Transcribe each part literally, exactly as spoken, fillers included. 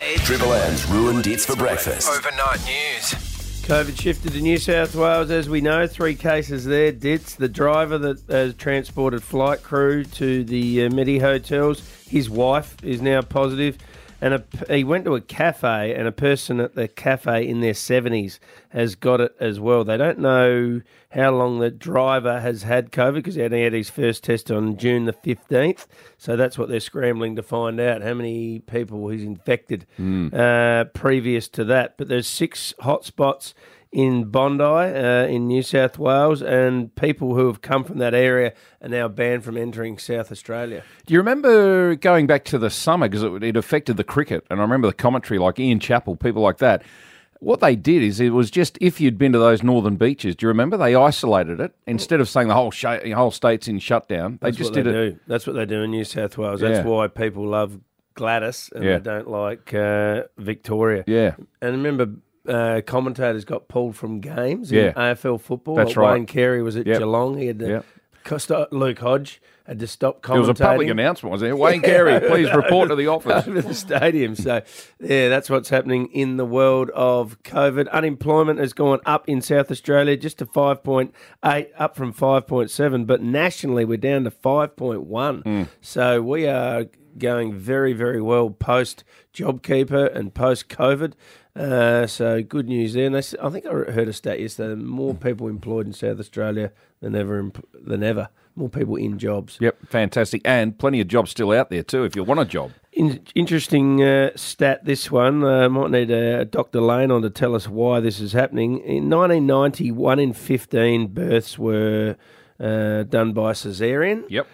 Triple M's ruined it's for breakfast. Overnight news. COVID shifted to New South Wales, as we know. Three cases there. Ditz, the driver that has transported flight crew to the uh, Medi hotels, his wife is now positive. And a, he went to a cafe, and a person at the cafe in their seventies has got it as well. They don't know how long the driver has had COVID because he had his first test on June the fifteenth. So that's what they're scrambling to find out, how many people he's infected mm. uh, previous to that. But there's six hotspots in Bondi, uh, in New South Wales, and people who have come from that area are now banned from entering South Australia. Do you remember going back to the summer, because it, it affected the cricket, and I remember the commentary, like Ian Chappell, people like that. What they did is it was just, if you'd been to those northern beaches, do you remember? They isolated it. Instead of saying the whole sh- the whole state's in shutdown, they That's just what did they it. Do. That's what they do in New South Wales. That's Yeah. why people love Gladys and Yeah. they don't like uh, Victoria. Yeah. And remember, uh, commentators got pulled from games Yeah. in A F L football. That's like right. Wayne Carey was at Yep. Geelong. He had to Yep. cost- Luke Hodge had to stop commentating. There was a public announcement, wasn't there? Wayne Carey, please report to the office. Over the stadium. So, yeah, that's what's happening in the world of COVID. Unemployment has gone up in South Australia just to five point eight, up from five point seven, but nationally we're down to five point one. Mm. So we are going very, very well post JobKeeper and post COVID. Uh, so good news there. And they, s- I think I heard a stat yesterday: more people employed in South Australia than ever. Imp- than ever. More people in jobs. Yep, fantastic. And plenty of jobs still out there too if you want a job. In, interesting uh, stat, this one. Uh, might need uh, Doctor Lane on to tell us why this is happening. In nineteen ninety, one in fifteen births were uh, done by caesarean. Yep.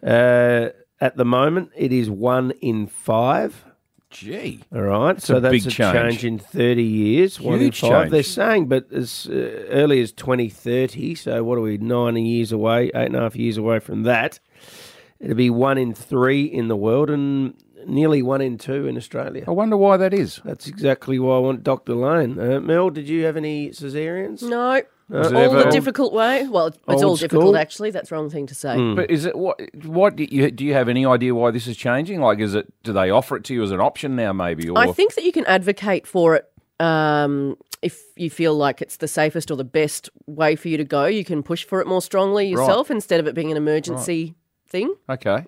Uh, at the moment, it is one in five. Gee. All right, so a that's big a change. change in thirty years. One in Huge five. change. They're saying, but as uh, early as twenty thirty, so what are we, nine years away, eight and a half years away from that, it'll be one in three in the world and nearly one in two in Australia. I wonder why that is. That's exactly why I want Doctor Lane. Uh, Mel, did you have any caesareans? No. Was it all ever the old- difficult way. Well, it's old all difficult, school? actually. That's the wrong thing to say. But is it what? What do you do? You have any idea why this is changing? Like, is it? Do they offer it to you as an option now, maybe? Or I think that you can advocate for it um, if you feel like it's the safest or the best way for you to go. You can push for it more strongly yourself instead of it being an emergency thing. okay.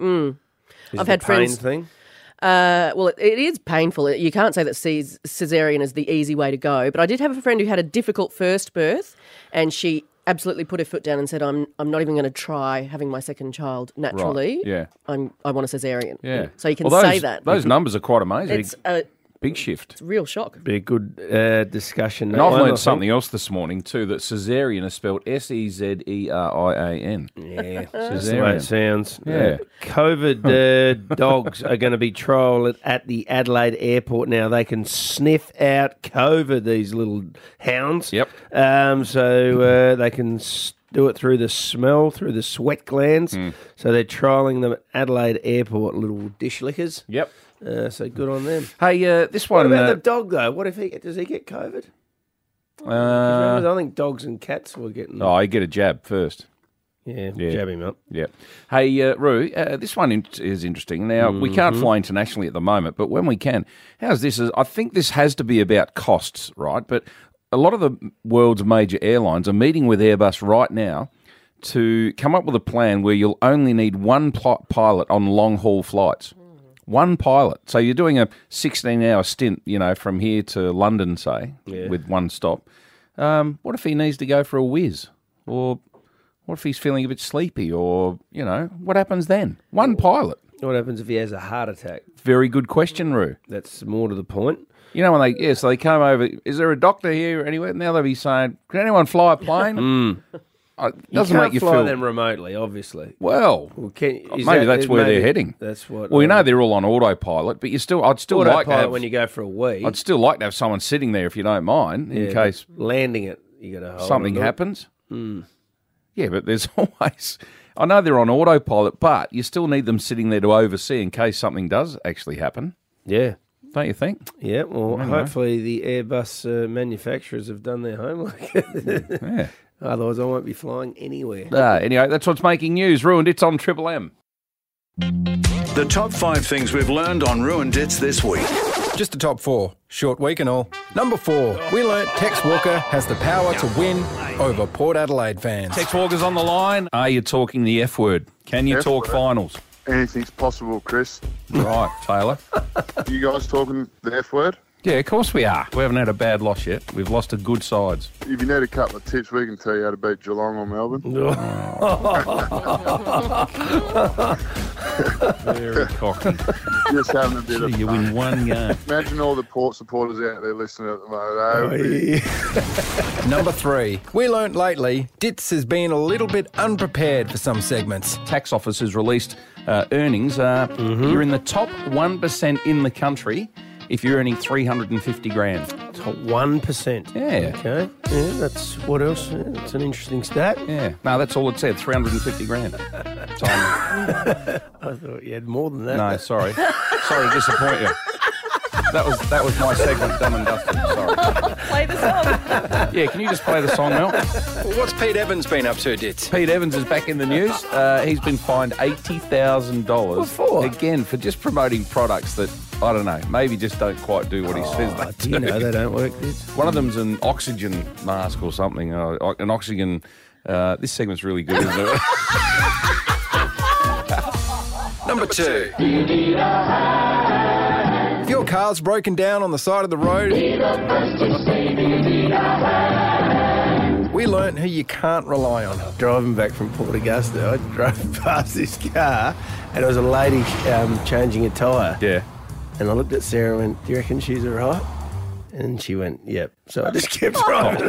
Is I've it had a friends- pain thing? Uh, well, it, it is painful. You can't say that ces- caesarean is the easy way to go. But I did have a friend who had a difficult first birth, and she absolutely put her foot down and said, "I'm I'm not even going to try having my second child naturally. Right. Yeah. I'm I want a caesarean." Yeah. So you can Well, those, say that. Those numbers are quite amazing. It's a, Big shift. it's a real shock. Be a good uh, discussion. And I've One, I learned think. something else this morning too, that caesarean is spelled S E Z E R I A N. Yeah, that's the way it sounds. Yeah. Uh, COVID uh, dogs are going to be trialled at the Adelaide airport now. They can sniff out COVID, these little hounds. Yep. Um, so uh, they can s- do it through the smell, through the sweat glands. Hmm. So they're trialling them at Adelaide airport, little dish lickers. Yep. Uh, so good on them. Hey, uh, this What one. about uh, the dog, though? What if he does he get COVID? 'Cause uh, remember, I think dogs and cats were getting... oh, I get a jab first. yeah, yeah. jab him up. Yeah. Hey, uh, Roo, uh, this one in- is interesting. Now, we can't Mm-hmm. fly internationally at the moment, but when we can, how's this? I think this has to be about costs, right? But a lot of the world's major airlines are meeting with Airbus right now to come up with a plan where you'll only need one pl- pilot on long-haul flights. One pilot. So you're doing a sixteen-hour stint, you know, from here to London, say, Yeah. with one stop. Um, what if he needs to go for a whiz? Or what if he's feeling a bit sleepy? Or, you know, what happens then? One pilot. What happens if he has a heart attack? Very good question, Roo. That's more to the point. You know, when they, yeah, so they come over, is there a doctor here anywhere? Now they'll be saying, can anyone fly a plane? Uh, It doesn't you can't make you fly feel, them remotely, obviously. well, Well, can, is maybe that- that's where maybe they're heading. That's what. well, you know um, they're all on autopilot, but you still, I'd still like to autopilot have, when you go for a wee. I'd still like to have someone sitting there if you don't mind, in yeah, case landing it, you got to hold something on to it. happens. Yeah, but there's always, I know they're on autopilot, but you still need them sitting there to oversee in case something does actually happen, Yeah, don't you think? yeah. Well, Anyway. hopefully the Airbus uh, manufacturers have done their homework. Yeah. Otherwise, I won't be flying anywhere. Ah, anyway, that's what's making news. Ruined It's on Triple M. The top five things we've learned on Ruined It's this week. Just the top four. Short week and all. Number four, we learnt Tex Walker has the power to win over Port Adelaide fans. Tex Walker's on the line. Are you talking the F word? Can you F talk word. finals? Anything's possible, Chris. Right, Taylor. You guys talking the F word? Yeah, of course we are. We haven't had a bad loss yet. We've lost to good sides. If you need a couple of tips, we can tell you how to beat Geelong or Melbourne. Very cocky. Just having a bit of You fun. win one game. Imagine all the Port supporters out there listening at the moment. Oh, Yeah. Number three, we learnt lately Ditz has been a little bit unprepared for some segments. Tax office has released uh, earnings. Uh, You're in the top one percent in the country if you're earning three hundred fifty grand. Top one percent. Yeah. Okay. Yeah, that's what else? Yeah, that's an interesting stat. Yeah. No, that's all it said, three hundred fifty grand. So, I thought you had more than that. no, sorry. Sorry to disappoint you. That was that was my segment, done and dusted. Sorry. Play the song. Yeah, can you just play the song, Mel? Well, what's Pete Evans been up to, Ditz? Pete Evans is back in the news. Uh, he's been fined eighty thousand dollars. What for? Again, for just promoting products that, I don't know, maybe just don't quite do what he says Oh, they do you know they don't work, this? One of them's an oxygen mask or something. Uh, o- an oxygen... Uh, this segment's really good, isn't it? Number two. If your car's broken down on the side of the road, we learnt who you can't rely on. Driving back from Port Augusta, I drove past this car and it was a lady um, changing a tyre. Yeah. And I looked at Sarah and went, do you reckon she's all right? And she went, yep. So I just kept driving.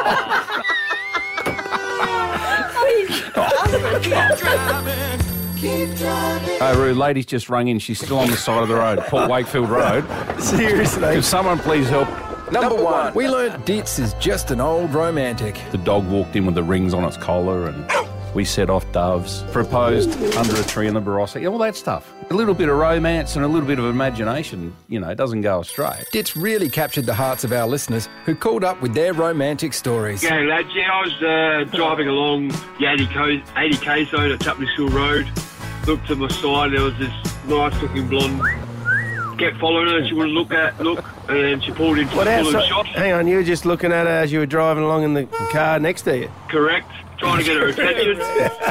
Oh, Roo, lady's just rung in. She's still on the side of the road, Port Wakefield Road. Seriously. Could someone please help? Number one, we learnt Ditz is just an old romantic. The dog walked in with the rings on its collar and we set off doves. Proposed under a tree in the Barossa. All that stuff. A little bit of romance and a little bit of imagination, you know, doesn't go astray. Ditz really captured the hearts of our listeners who called up with their romantic stories. Yeah, lads, yeah, I was uh, driving along the eighty K zone at Tupley Hill Road. Looked to my side, there was this nice-looking blonde. Kept following her, and she wouldn't look at look, and then she pulled into What the else? full of shops. Hang on, you were just looking at her as you were driving along in the car next to you. Correct, trying to get her attention.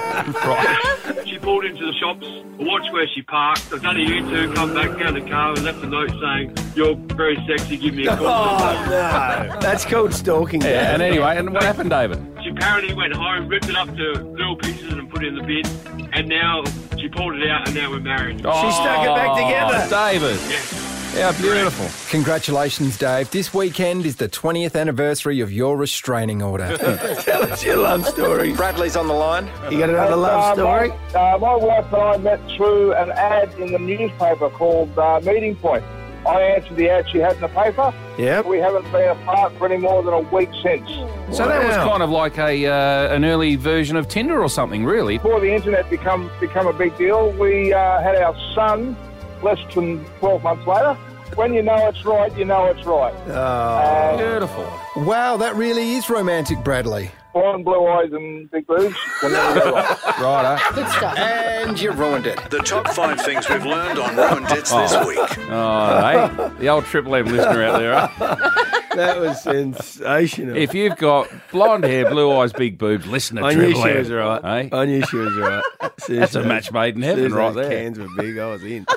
Right. She pulled into the shops. I watched where she parked. I've done a U-turn, come back down the car, and left a note saying, "You're very sexy. Give me a call." Oh, no. That's called stalking. Yeah, Dad. and anyway, and what happened, David? She apparently went home, ripped it up to little pieces, and put it in the bin. And now she pulled it out, and now we're married. She stuck it back together. David. Yeah. How beautiful. Congratulations, Dave. This weekend is the twentieth anniversary of your restraining order. Tell us your love story. Bradley's on the line. You got another love story? My, uh, my wife and I met through an ad in the newspaper called uh, Meeting Point. I answered the ad she had in the paper. Yep. We haven't been apart for any more than a week since. So that was Wow. kind of like a uh, an early version of Tinder or something, really. Before the internet become become a big deal, we uh, had our son less than twelve months later. When you know it's right, you know it's right. Oh, Beautiful. Wow, that really is romantic, Bradley. Blonde, blue eyes and big boobs. Can never go wrong. Right, Good stuff. And you ruined it. The top five things we've learned on Ruined Dits this week. Oh, hey, the old Triple M listener out there. Huh? that was sensational. If you've got blonde hair, blue eyes, big boobs, listen to I knew Triple she M. was right. Hey? I knew she was right. That's a match made in heaven right there. Cans were big. I was in.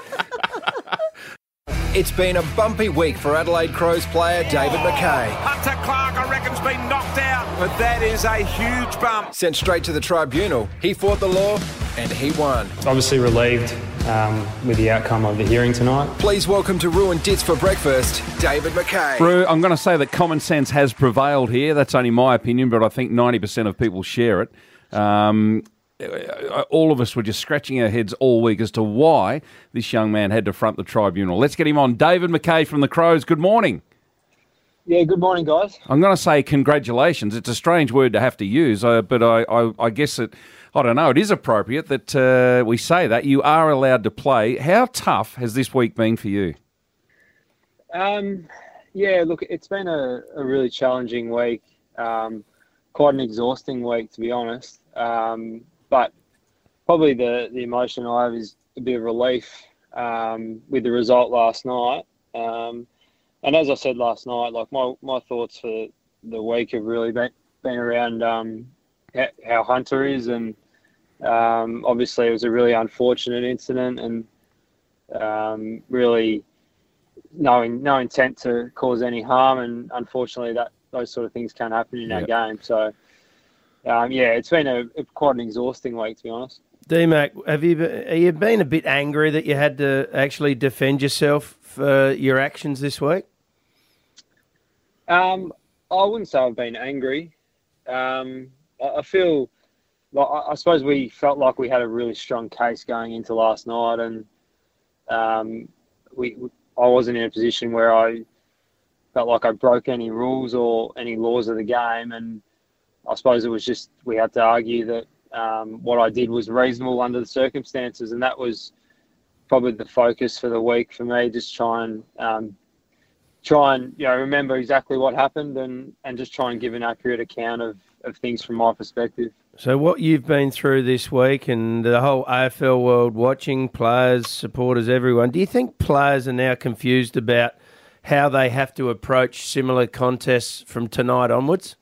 It's been a bumpy week for Adelaide Crows player David McKay. Hunter Clark, I reckon's been knocked out, but that is a huge bump. Sent straight to the tribunal, he fought the law and he won. Obviously relieved um, with the outcome of the hearing tonight. Please welcome to Ruined Dits for breakfast, David McKay. Roo, I'm going to say that common sense has prevailed here. That's only my opinion, but I think ninety percent of people share it. Um, all of us were just scratching our heads all week as to why this young man had to front the tribunal. Let's get him on. David McKay from the Crows, good morning. Yeah, good morning, guys. I'm going to say congratulations. It's a strange word to have to use, uh, but I, I, I guess it, I don't know, it is appropriate that uh, we say that. You are allowed to play. How tough has this week been for you? Um, yeah, look, it's been a, a really challenging week, um, quite an exhausting week, to be honest. Um, but probably the, the emotion I have is a bit of relief um, with the result last night. Um, and as I said last night, like my, my thoughts for the week have really been, been around um, how Hunter is, and um, obviously it was a really unfortunate incident, and um, really no, no intent to cause any harm, and unfortunately that those sort of things can happen in Yep. our game. So, um, yeah, it's been a, a quite an exhausting week, to be honest. D-Mac, have you, be- have you been a bit angry that you had to actually defend yourself for your actions this week? Um, I wouldn't say I've been angry. Um, I, I feel like I, I suppose we felt like we had a really strong case going into last night, and um, we I wasn't in a position where I felt like I broke any rules or any laws of the game, and I suppose it was just we had to argue that um, what I did was reasonable under the circumstances, and that was probably the focus for the week for me. Just try and um, try and you know remember exactly what happened, and, and just try and give an accurate account of, of things from my perspective. So what you've been through this week and the whole A F L world watching, players, supporters, everyone, do you think players are now confused about how they have to approach similar contests from tonight onwards?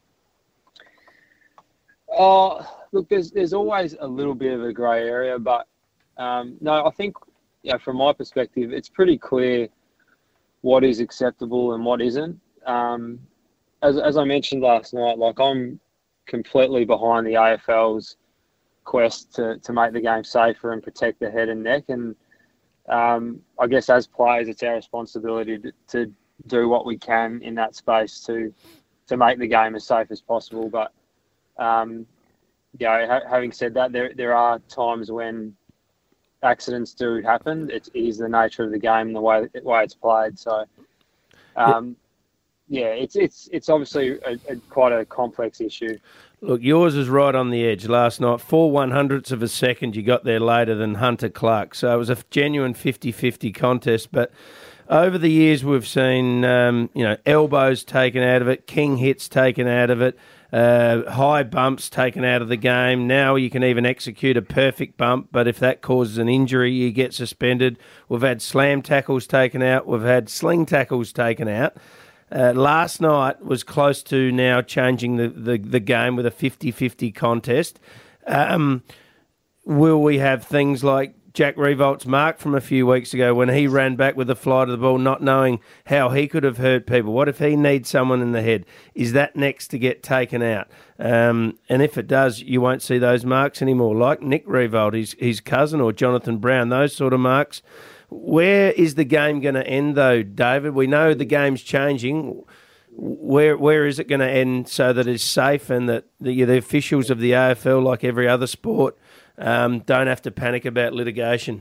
Oh, look, there's there's always a little bit of a grey area, but um, no, I think you know, from my perspective, it's pretty clear what is acceptable and what isn't. Um, as as I mentioned last night, like I'm completely behind the A F L's quest to, to make the game safer and protect the head and neck. And um, I guess as players, it's our responsibility to, to do what we can in that space to to make the game as safe as possible. But um, yeah, ha- having said that, there there are times when accidents do happen. It is the nature of the game and the way the way it's played. So. Um, Yeah, it's it's it's obviously a, a, quite a complex issue. Look, yours is right on the edge last night. Four one-hundredths of a second you got there later than Hunter Clark. So it was a genuine fifty-fifty contest. But over the years we've seen, um, you know, elbows taken out of it, king hits taken out of it, uh, high bumps taken out of the game. Now you can even execute a perfect bump, but if that causes an injury, you get suspended. We've had slam tackles taken out. We've had sling tackles taken out. Uh, last night was close to now changing the, the, the game with a fifty-fifty contest. Um, will we have things like Jack Revolt's mark from a few weeks ago when he ran back with the flight of the ball, not knowing how he could have hurt people? What if he needs someone in the head? Is that next to get taken out? Um, and if it does, you won't see those marks anymore, like Nick Revolt, his, his cousin, or Jonathan Brown, those sort of marks. Where is the game going to end, though, David? We know the game's changing. Where where is it going to end so that it's safe and that the, the officials of the A F L, like every other sport, um, don't have to panic about litigation?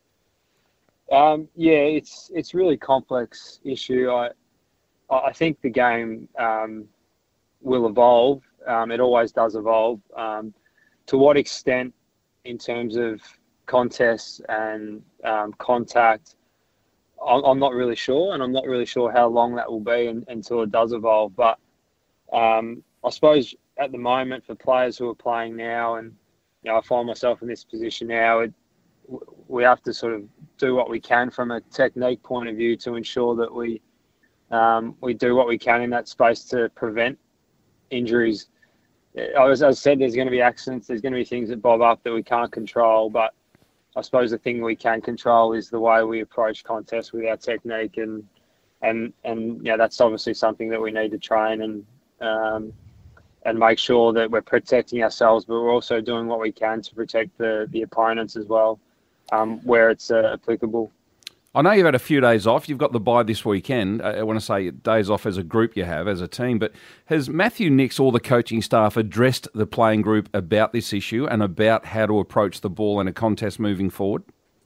Um, yeah, it's it's really complex issue. I I think the game um, will evolve. Um, it always does evolve. Um, to what extent, in terms of contests and um, contact, I'm, I'm not really sure, and I'm not really sure how long that will be in, until it does evolve. But um, I suppose at the moment, for players who are playing now, and you know, I find myself in this position now, it, we have to sort of do what we can from a technique point of view to ensure that we um, we do what we can in that space to prevent injuries. As I said, there's going to be accidents, there's going to be things that bob up that we can't control, but I suppose the thing we can control is the way we approach contests with our technique, and and and yeah, that's obviously something that we need to train and um, and make sure that we're protecting ourselves, but we're also doing what we can to protect the the opponents as well, um, where it's uh, applicable. I know you've had a few days off. You've got the bye this weekend. I want to say days off as a group you have, as a team. But has Matthew Nicks or the coaching staff addressed the playing group about this issue and about how to approach the ball in a contest moving forward?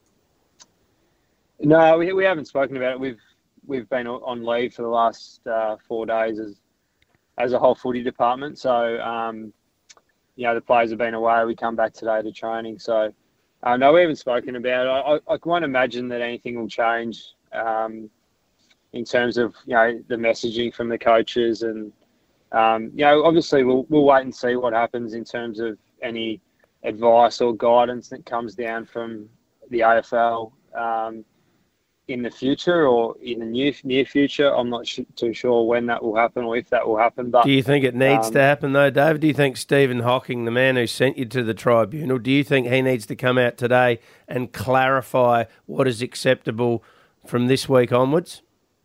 No, we we haven't spoken about it. We've we've been on leave for the last uh, four days as as a whole footy department. So, um, you know, the players have been away. We come back today to training. So, Uh, no, we haven't spoken about it. I, I won't imagine that anything will change um, in terms of, you know, the messaging from the coaches. And, um, you know, obviously we'll, we'll wait and see what happens in terms of any advice or guidance that comes down from the A F L. Um, in the future or in the near near future. I'm not sh- too sure when that will happen or if that will happen. But do you think it needs um, to happen though, Dave? Do you think Stephen Hocking, the man who sent you to the tribunal, do you think he needs to come out today and clarify what is acceptable from this week onwards?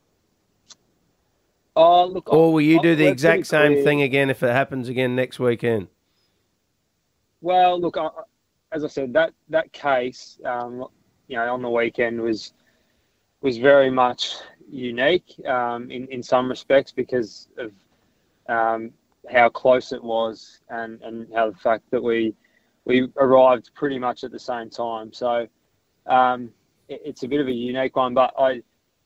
Oh, look, or will you I, do the we're exact pretty same clear. thing again if it happens again next weekend? Well, look, I, as I said, that that case, um, you know, on the weekend was was very much unique um, in in some respects because of um, how close it was and, and how the fact that we we arrived pretty much at the same time. So um, it, it's a bit of a unique one, but I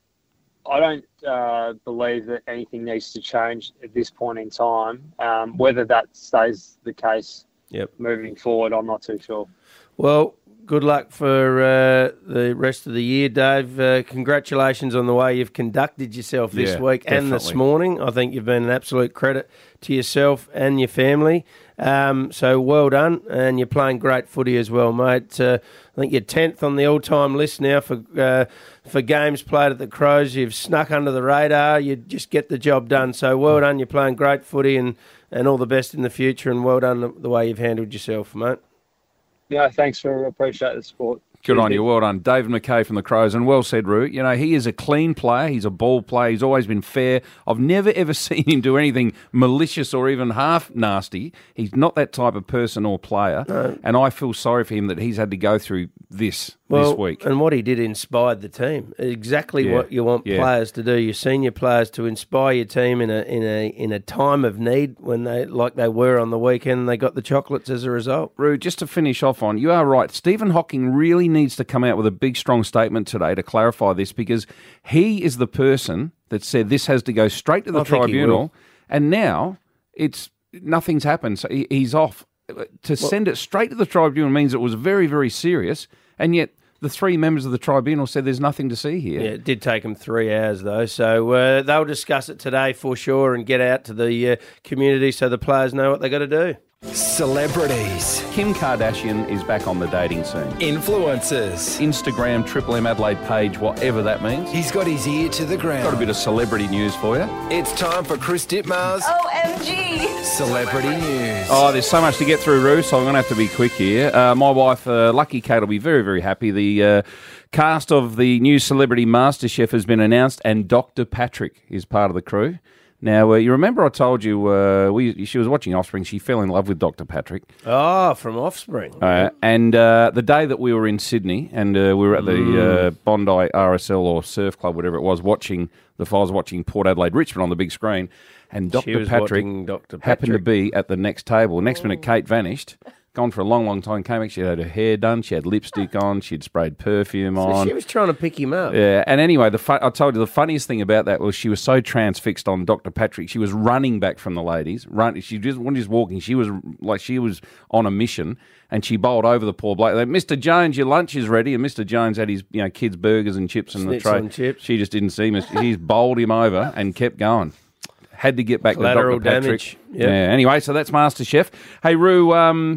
I don't uh, believe that anything needs to change at this point in time. Um, whether that stays the case. Yep. Moving forward, I'm not too sure. Well, good luck for uh, the rest of the year, Dave. Uh, congratulations on the way you've conducted yourself this Yeah, week definitely. and this morning. I think you've been an absolute credit to yourself and your family. Um, so well done, and you're playing great footy as well, mate. Uh, I think you're tenth on the all-time list now for uh, for games played at the Crows. You've snuck under the radar. You just get the job done. So well done. You're playing great footy, and, and all the best in the future. And well done the, the way you've handled yourself, mate. Yeah, thanks for appreciate the support. Good on you. Well done. David McKay from the Crows. And well said, Roo. You know, he is a clean player. He's a ball player. He's always been fair. I've never, ever seen him do anything malicious or even half nasty. He's not that type of person or player. No. And I feel sorry for him that he's had to go through this well, this week. And what he did inspired the team. Exactly Yeah. what you want Yeah. players to do. Your senior players to inspire your team in a in a in a time of need when they like they were on the weekend. And they got the chocolates as a result. Roo, just to finish off on, you are right. Stephen Hocking really needs to come out with a big, strong statement today to clarify this because he is the person that said this has to go straight to the I think he tribunal, will. and now it's nothing's happened. So he, he's off. To send it straight to the tribunal means it was very, very serious, and yet the three members of the tribunal said there's nothing to see here. Yeah, it did take them three hours though, so uh, they'll discuss it today for sure and get out to the uh, community so the players know what they got to do. Celebrities. Kim Kardashian is back on the dating scene. Influencers. Instagram, Triple M Adelaide page, whatever that means. He's got his ear to the ground. Got a bit of celebrity news for you. It's time for Chris Dittmar's O M G. Celebrity News. Oh, there's so much to get through, Roo, so I'm going to have to be quick here. Uh, my wife, uh, Lucky Kate, will be very, very happy. The uh, cast of the new Celebrity MasterChef has been announced, and Doctor Patrick is part of the crew. Now, uh, you remember I told you uh, we she was watching Offspring. She fell in love with Doctor Patrick. Oh, from Offspring. Uh, and uh, the day that we were in Sydney and uh, we were at the Mm. uh, Bondi R S L or Surf Club, whatever it was, watching the I was watching Port Adelaide Richmond on the big screen, and She Doctor was Patrick, watching Doctor happened to Patrick. be at the next table. Next minute, Kate vanished. Gone for a long, long time. Came back. She had her hair done. She had lipstick on. She'd sprayed perfume So on. she was trying to pick him up. Yeah, and anyway, the fu- I told you the funniest thing about that was she was so transfixed on Doctor Patrick. She was running back from the ladies. Run, she just wasn't just walking. She was like she was on a mission, and she bowled over the poor bloke. Like, Mister Jones, your lunch is ready. And Mister Jones had his you know kids' burgers and chips in the Schnitzel tray. and chips. She just didn't see him. She's bowled him over and kept going. Had to get back Collateral to Doctor damage. Patrick. Yep. Yeah. Anyway, so that's MasterChef. Hey, Roo. Um,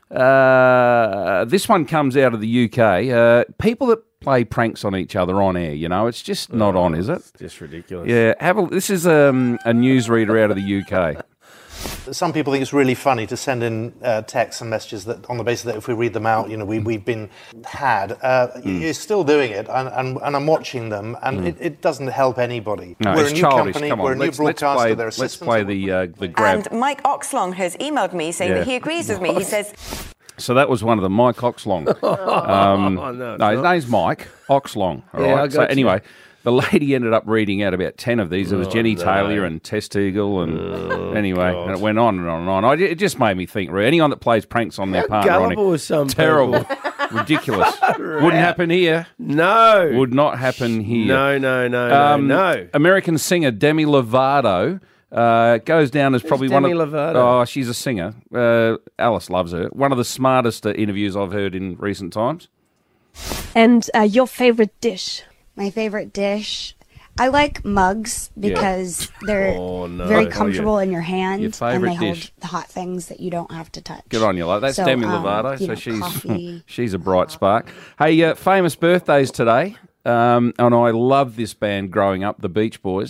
uh, this one comes out of the U K. Uh, people that play pranks on each other on air, you know, it's just not on, is it? It's just ridiculous. Yeah, have a, this is um, a newsreader out of the U K. Some people think it's really funny to send in uh, texts and messages that, on the basis that if we read them out, you know, we, we've been had. Uh, Mm. You're still doing it, and, and, and I'm watching them, and Mm. it, it doesn't help anybody. No, we're it's a new childish. company, Come on, we're a new let's, let's broadcaster, play, there are let's systems. play the, uh, the grab. And Mike Oxlong has emailed me saying Yeah. that he agrees with me. He says, So that was one of them, Mike Oxlong. Um, Oh, no, it's no, his not. name's Mike Oxlong. All Yeah, right. I So got you. anyway, the lady ended up reading out about ten of these. There was Oh, Jenny no. Taylor and Testigle, and Oh, anyway, God. and it went on and on and on. I, it just made me think. Roo, anyone that plays pranks on their How partner, on it, gullible are some terrible, people? ridiculous. Wouldn't happen here. No. Would not happen here. No, no, no, Um, no, no. American singer Demi Lovato uh, goes down as probably one of Demi Lovato? Oh, she's a singer. Uh, Alice loves her. One of the smartest uh, interviews I've heard in recent times. And uh, your favorite dish? My favorite dish. I like mugs because they're Oh, no. very Oh, comfortable yeah. in your hand, Your and favourite they hold dish. the hot things that you don't have to touch. Good on you, like that's So, Demi um, Lovato. you So know, she's coffee. she's a bright spark. Hey, uh, famous birthdays today. Um, and I loved this band growing up, the Beach Boys.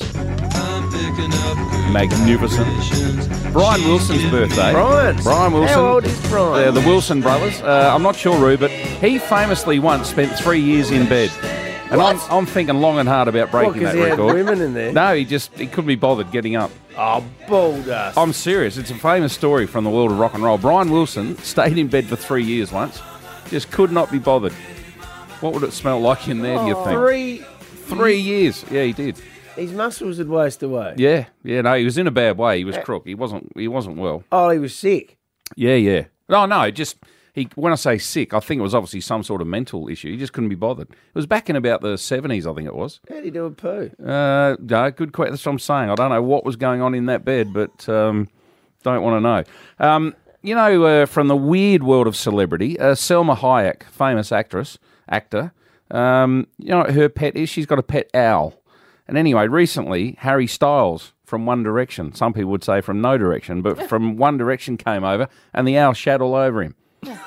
Magnificent. Brian Wilson's birthday. Brian. Brian Wilson. How old is Brian? Uh, the Wilson brothers. Uh, I'm not sure, Roo, but he famously once spent three years in bed. And I'm, I'm thinking long and hard about breaking What, 'cause that he had record. women in there? No, he just he couldn't be bothered getting up. Oh, bull dust. I'm serious. It's a famous story from the world of rock and roll. Brian Wilson stayed in bed for three years once. Just could not be bothered. What would it smell like in there, do you think? Three. Three years. Yeah, he did. His muscles had wasted away. Yeah, yeah. No, he was in a bad way. He was crook. He wasn't. He wasn't well. Oh, he was sick. Yeah, yeah. No, no. Just he. When I say sick, I think it was obviously some sort of mental issue. He just couldn't be bothered. It was back in about the seventies, I think it was. How did he do a poo? Uh, no, good question. That's what I'm saying. I don't know what was going on in that bed, but um, don't want to know. Um, you know, uh, from the weird world of celebrity, uh, Selma Hayek, famous actress, actor. Um, you know what her pet is? She's got a pet owl. And anyway, recently, Harry Styles from One Direction, some people would say from No Direction, but from One Direction came over and the owl shat all over him.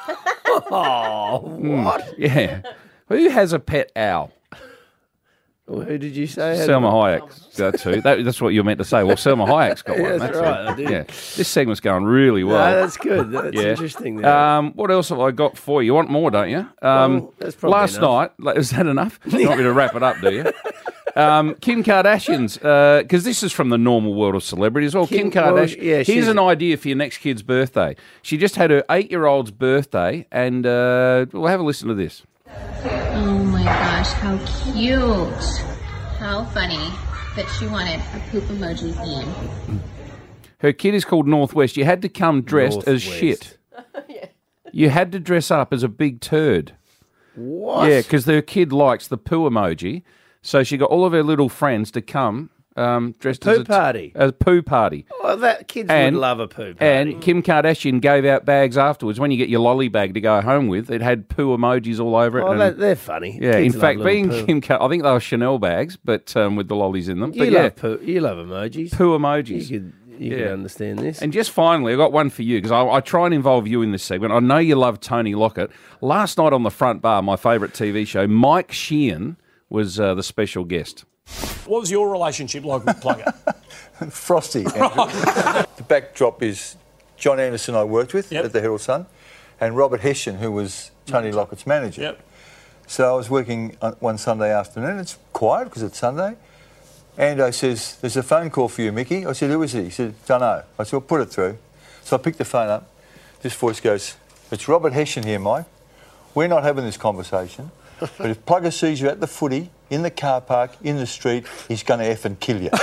Oh, what? Mm, yeah. Who has a pet owl? Well, who did you say? had Selma one? Hayek, that too. That, that's what you meant to say. Well, Selma Hayek's got one. Yeah, that's it. right, I did. Yeah. This segment's going really well. No, that's good. That's Yeah. interesting. There. Um, what else have I got for you? You want more, don't you? Um, Well, that's probably last enough. night, like, is that enough? You want me to wrap it up, do you? Um, Kim Kardashian's, because this is from the normal world of celebrities. Well, Kim, Kim- well, Kardashian. yeah, she's- here's an idea for your next kid's birthday. She just had her eight-year-old's birthday, and uh, we'll have a listen to this. Oh my gosh, how cute. How funny that she wanted a poop emoji theme. Her kid is called Northwest. You had to come dressed as Northwest. shit. You had to dress up as a big turd. What? Yeah, because their kid likes the poo emoji. So she got all of her little friends to come um, dressed Poo as a t- party? a poo party. Oh, that kids And- would love a poo party. And Kim Kardashian gave out bags afterwards. When you get your lolly bag to go home with, it had poo emojis all over it. Oh, and- that, they're funny. yeah, Kids in love fact, little being poo. Kim, Ka- I think they were Chanel bags, but um, with the lollies in them. You but love yeah, poo. You love emojis. poo emojis. You could, you Yeah. could understand this. And just finally, I got one for you because I, I try and involve you in this segment. I know you love Tony Lockett. Last night on The Front Bar, my favourite T V show, Mike Sheehan was uh, the special guest. What was your relationship like with Plugger? Frosty. The backdrop is John Anderson I worked with Yep. at the Herald Sun, and Robert Hessian, who was Tony Lockett's manager. Yep. So I was working on one Sunday afternoon. It's quiet because it's Sunday. Ando says, "There's a phone call for you, Mickey." I said, "Who is it?" He said, "Dunno." I said, "Well, put it through." So I picked the phone up. This voice goes, "It's Robert Hessian here, Mike. We're not having this conversation, but if Plugger sees you at the footy, in the car park, in the street, he's going to F and kill you."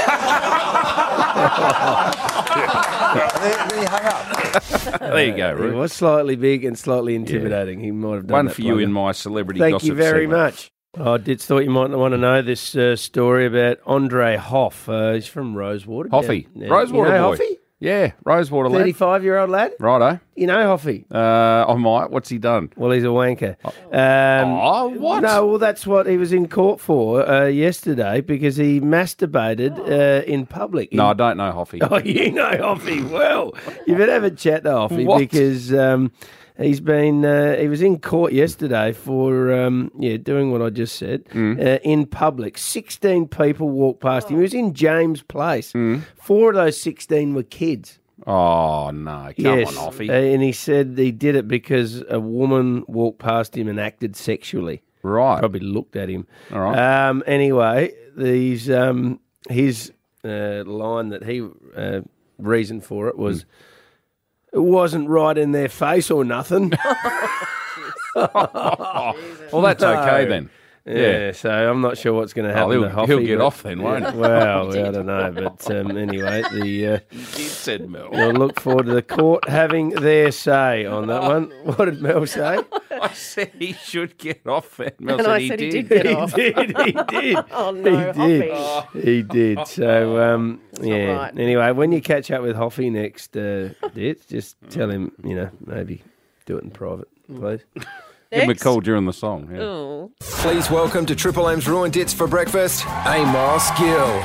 And then, then he hung up. There you go, He Ruth. was slightly big and slightly intimidating. He might have done One that for you Plugger. in my celebrity Thank gossip you very segment. much. I did thought you might want to know this uh, story about Andre Hoff. Uh, he's from Rosewater. Hoffy. Yeah, yeah. Rosewater you know boy. Hoffy? Yeah, Rosewater lad. thirty-five-year-old lad? Righto. You know Hoffy? Uh, I might. What's he done? Well, he's a wanker. Um, oh, what? No, well, that's what he was in court for uh, yesterday because he masturbated uh, in public. No, In- I don't know Hoffy. Oh, you know Hoffy well. You better have a chat to Hoffy What? because um, he's been uh, he was in court yesterday for um, yeah doing what I just said Mm. uh, in public. Sixteen people walked past him. He was in James Place. Four of those sixteen were kids. Oh, no. Come yes, on, Hoffy. uh, and he said he did it because a woman walked past him and acted sexually. Right. Probably looked at him. All right. Um, anyway, these um, his uh, line that he uh, reason for it was, "It wasn't right in their face or nothing." Well, that's okay No. then. Yeah, Yeah. so I'm not sure what's going to Oh, happen he'll- to Hoffy. he'll get but- off then, won't he? Well, I don't know, but um, anyway, the uh, He did, said Mel. we'll look forward to the court having their say on that one. What did Mel say? I said he should get off then. Mel And said I he said he did. did get off. He did, he did. Oh, no, he did. Hoffy. He did. So, um, yeah. right. Anyway, when you catch up with Hoffy next, uh, Dit, just tell him, you know, maybe do it in private, please. Give him a Next. call during the song. Yeah. Oh. Please welcome to Triple M's Ruined Dits for breakfast, Amos Gill.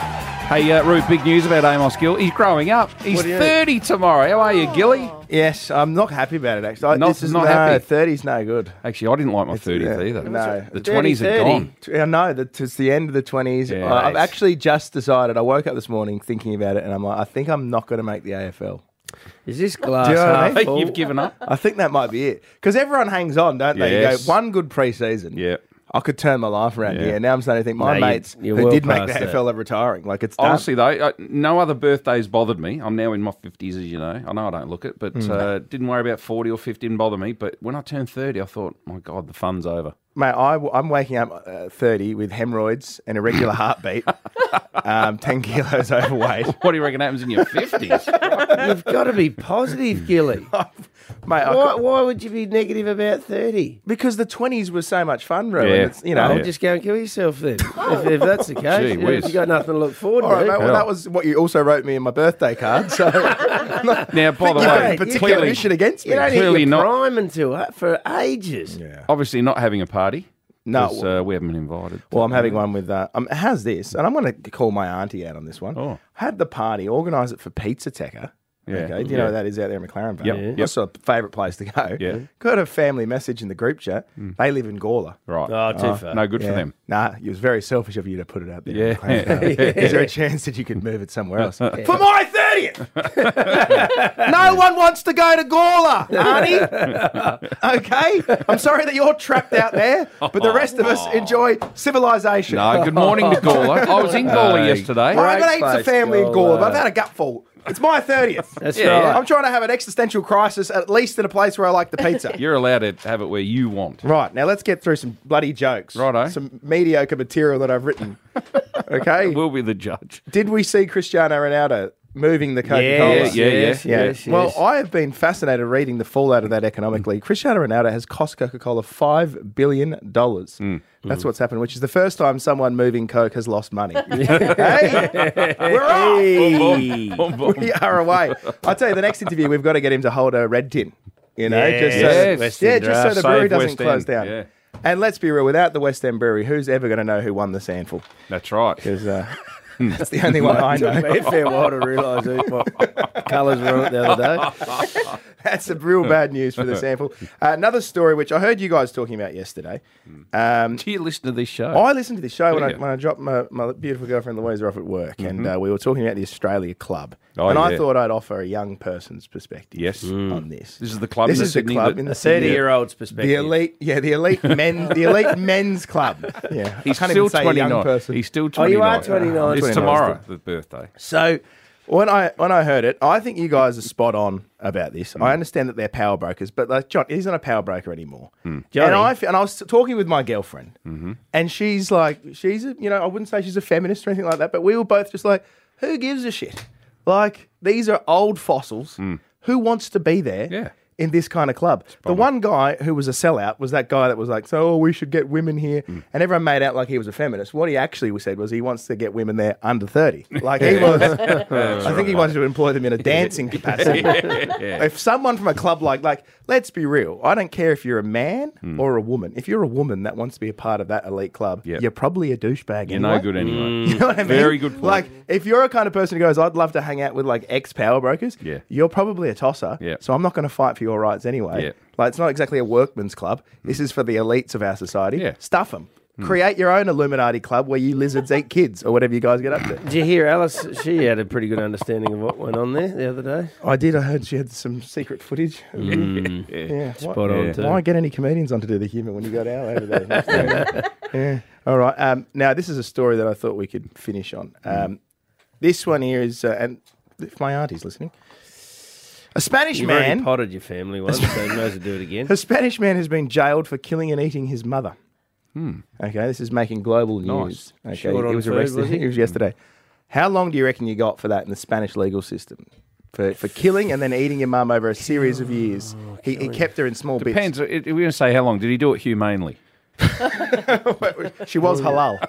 Hey, uh, Ruth, big news about Amos Gill. He's growing up. He's What do you- thirty tomorrow. How are you, Gilly? Yes, I'm not happy about it, actually. I- Not- this is, not no, happy? thirty's no good. Actually, I didn't like my It's- thirties yeah, either. No. The twenties are gone. I know, that it's the end of the twenties. Yeah. I've Nice. actually just decided, I woke up this morning thinking about it, and I'm like, I think I'm not going to make the A F L. Is this glass Do you know what I half mean? full? You've given up? I think that might be it. Because everyone hangs on, don't they? Yes. You go, one good pre-season. Yeah. I could turn my life around Yeah. here. Now I'm starting to think my No, you- mates you're who well did make the past A F L are retiring. Like, it's done. Honestly, though, uh, no other birthdays bothered me. I'm now in my fifties, as you know. I know I don't look it, but Mm. uh, didn't worry about forty or fifty, didn't bother me. But when I turned thirty, I thought, my God, the fun's over. Mate, I, I'm waking up uh, thirty with hemorrhoids, an irregular heartbeat, um, ten kilos overweight. What do you reckon happens in your fifties? You've got to be positive, Gilly. Mate, I why, cou- why would you be negative about thirty? because the twenties was so much fun, Rowan. Yeah. It's, you know, I'll just go and kill yourself then. if, if that's the case, Gee you know, whiz. if you got nothing to look forward all right, to. mate, well, that was what you also wrote me in my birthday card. So Now, by the you way, had a particular clearly, mission against me. You don't hit Clearly your not. prime until uh, for ages. Yeah. obviously not having a party. No. 'cause, uh, we haven't been invited. Well, I'm having one with. Uh, um, how's this? And I'm going to call my auntie out on this one. Oh. Had the party, organise it for Pizza Tecker. Yeah. Okay. Do you Yeah. know where that is out there in McLaren Valley? Yep. Yeah. That's a favourite place to go. Yeah. Mm. Got a family message in the group chat. They live in Gawler. Right. Oh, too far. No good for Yeah. them. Nah, it was very selfish of you to put it out there. Yeah. McLaren Valley. Is there a chance that you could move it somewhere else? For my thirtieth! No one wants to go to Gawler, Arnie. Okay? I'm sorry that you're trapped out there, but the rest of us enjoy civilization. No, good morning to Gawler. I was in Gawler yesterday. I've got heaps place, of family in Gawler. Gawler, but I've had a gutful. It's my thirtieth. That's Yeah, right. yeah. I'm trying to have an existential crisis, at least in a place where I like the pizza. You're allowed to have it where you want. Right, now let's get through some bloody jokes. Righto. Some mediocre material that I've written. Okay? We'll be the judge. Did we see Cristiano Ronaldo moving the Coca-Cola? Yes, Yeah, yeah, yes, yeah. yes, Well, yes. I have been fascinated reading the fallout of that economically. Cristiano Ronaldo has cost Coca-Cola five billion dollars. Mm. That's what's happened, which is the first time someone moving Coke has lost money. Hey, we're off. We are away. I'll tell you, the next interview, we've got to get him to hold a red tin. You know, Yes. just so, Yes. West yeah, End just so draft. the brewery Save doesn't West close End, down. yeah. And let's be real, without the West End Brewery, who's ever going to know who won the Sandful? That's right. Because uh, that's the only one I know. Took me a fair while to realise who- what colours were on it the other day. That's some real bad news for the sample. Uh, another story, which I heard you guys talking about yesterday. Um, Do you listen to this show? I listened to this show when Do I, you? when I dropped my, my beautiful girlfriend Louisa off at work, and uh, we were talking about the Australia Club. Oh, and I yeah. thought I'd offer a young person's perspective Yes. on this. This is the club This in is Sydney the club that- in A the Sydney- thirty-year-old's The perspective. elite, yeah, the elite men, the elite men's club. Yeah, He's I can't still even say twenty-nine. young person. He's still Oh, twenty-nine. you are twenty-nine. It's twenty-nine. tomorrow, the birthday. So when I when I heard it, I think you guys are spot on about this. Hmm. I understand that they're power brokers, but like John, he's not a power broker anymore. Hmm. Johnny. And I f- and I was talking with my girlfriend, Mm-hmm. and she's like, she's a, you know, I wouldn't say she's a feminist or anything like that, but we were both just like, who gives a shit? Like, these are old fossils. Who wants to be there? Hmm. Yeah. In this kind of club. The one guy who was a sellout was that guy that was like, so oh, we should get women here. Hmm. And everyone made out like he was a feminist. What he actually said was he wants to get women there under thirty. Like he was, I think he wanted to employ them in a dancing capacity. Yeah. If someone from a club like, like, let's be real, I don't care if you're a man Hmm. or a woman. If you're a woman that wants to be a part of that elite club, Yep. you're probably a douchebag You're anyway. no good anyway. You know what I mean? Very good point. Like, if you're a kind of person who goes, I'd love to hang out with like ex-power brokers, Yeah. you're probably a tosser. Yeah. So I'm not going to fight for your rights anyway. Yeah. Like, it's not exactly a workman's club. This is for the elites of our society. Yeah. Stuff them. Create your own Illuminati club where you lizards eat kids or whatever you guys get up to. Did you hear Alice? She had a pretty good understanding of what went on there the other day. I did. I heard she had some secret footage. Mm. Yeah. Spot Why- on, yeah. too. Why get any comedians on to do the humour when you got Al over there? Yeah. All right. Um, now, this is a story that I thought we could finish on. Um, this one here is, uh, and if my auntie's listening, a Spanish You've already man. potted your family once, so you may as well do it again. A Spanish man has been jailed for killing and eating his mother. Hmm. Okay, this is making global Nice. news. Okay, Short he on was food, arrested. was he? It was yesterday. How long do you reckon you got for that in the Spanish legal system? For for killing and then eating your mum over a series of years. He, he kept her in small Depends. It, we're going to say how long. Did he do it humanely? bits. She was halal.